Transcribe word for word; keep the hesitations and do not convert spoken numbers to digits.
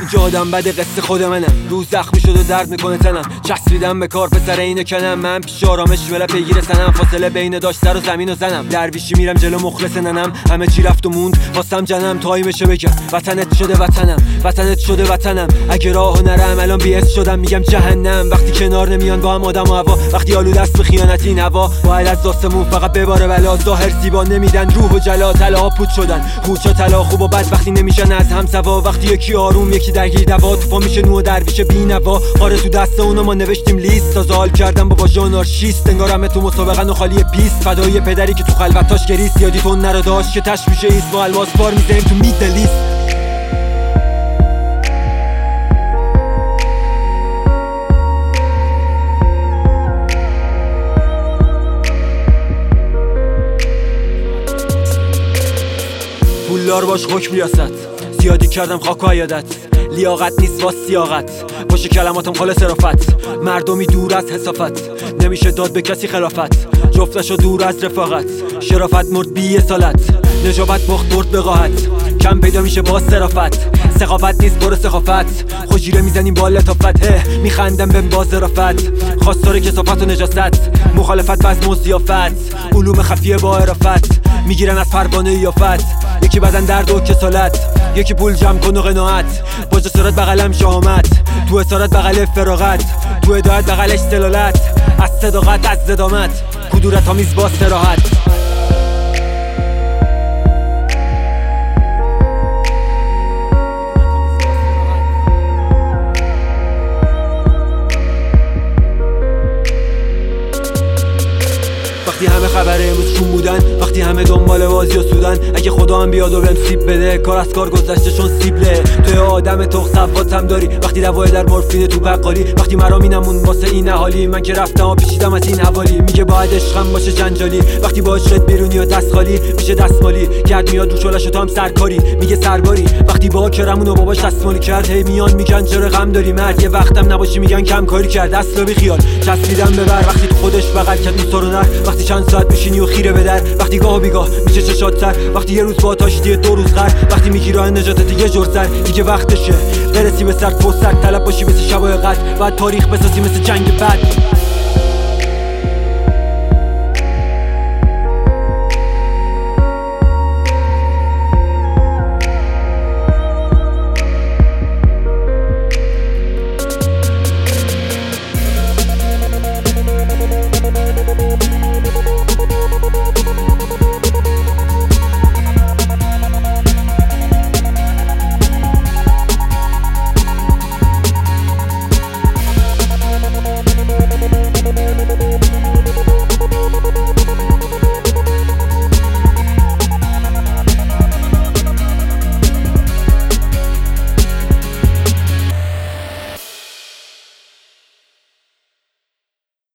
اینجا آدم بده قصه خود منم، روز زخمی شد و درد میکنه تنم، چسبیدم به کار پسر اینو کنم، من پیش آرامش ولا پیگیر سنم، فاصله بین داشت سر و زمین و زنم، درویشی میرم جلو مخلص ننم، همه چی رفت و موند واسم جنم، تایمشه بگم وطنت شده وطنم، وطنت شده وطنم، اگه راهو نرم الان بی‌اس شدم میگم جهنم، وقتی کنار نمیان با هم آدم و هوا، وقتی آلوده است به خیانت این هوا، باید از آسمون فقط بباره بلا، ظاهر زیبا نمیدن روح و جلا، طلاها پود شدن خوچا طلا خوب و بد وقتی نمیشن از هم سوا، وقتی یکی آروم یکی درگیر دوا، تو پا میشه نو درویش بی‌نوا، آره تو دست اونو ما نوشتیم لیست، تا زال کردم بابا ژانارشیست، انگار همه تو مسابقه و خالی پیست، فدای پدری که تو خلوتاش گریست، یادی تو نرا داشت که تشویشه ایست، ما الماس بار میزنیم تو میدلیست. پولدار باش حکم ریاست، زیادی کردم خاک و عیادت، لیاقت نیست واس سیاقت، باشه کلماتم خالص صرافت، مردمی دور از حسافت، نمیشه داد به کسی خلافت، جفتشو دور از رفاقت، شرافت مرد بی اصالت، نجابت بخت برد بقاحت، کم پیدا میشه با صرافت، ثقافت نیست برو سخافت، خوشیره میزنیم با لطافت، میخندم به با ظرافت، خواستار کثافت و نجاست، مخالفت بزم و ضیافت، علوم خفیه با عرافت، میگیرن از پروانه یافت، یکی بدن درد و کسالت، یکی پول جمع کن و قناعت، با جسارت بغلم شهامت، تو اسارت بغل فراغت، تو هدایت بغلش دلالت، از صداقت از زدامت، کدورت آمیز با صراحت. وقتی همه خبر امروز شون بودن، وقتی همه دنبال بازی و سودن، اگه خدا هم بیاد و بهم سیب بده، کار از کار گذشته چون سیبله، توی آدم تخ صفاتم داری، وقتی دوای در مورفین تو بقالی، وقتی مرا مینمون واسه این اهالی، من که رفتم و پیچیدم از این حوالی، میگه باید عشقم باشه جنجالی، وقتی باهاش شد بیرونی و دست خالی میشه دستمالی، گرد میاد رو شلش و تو هم سرکاری، میگه سرباری، وقتی با کرمون و باباش دستمالی کرد، هی میان میگن چرا غم داری مرد، یه وقتم نباشی میگن کم کاری کرد، اصلا بی خیال چسبیدم ببر، وقتی تو خودش بغل کرد دوست رو نر، وقتی چند ساعت میشینی و خیره به در، وقتی گاه و بیگاه میشه چشات سر، وقتی یه روز با تاشتی دو روز غر، وقتی میگی راه نجاتت دیگه جور سر، دیگه وقتشه برسی به سر تو سر، طلب باشی مثل شبای قدر، بعد تاریخ بسازی مثل جنگ بعد.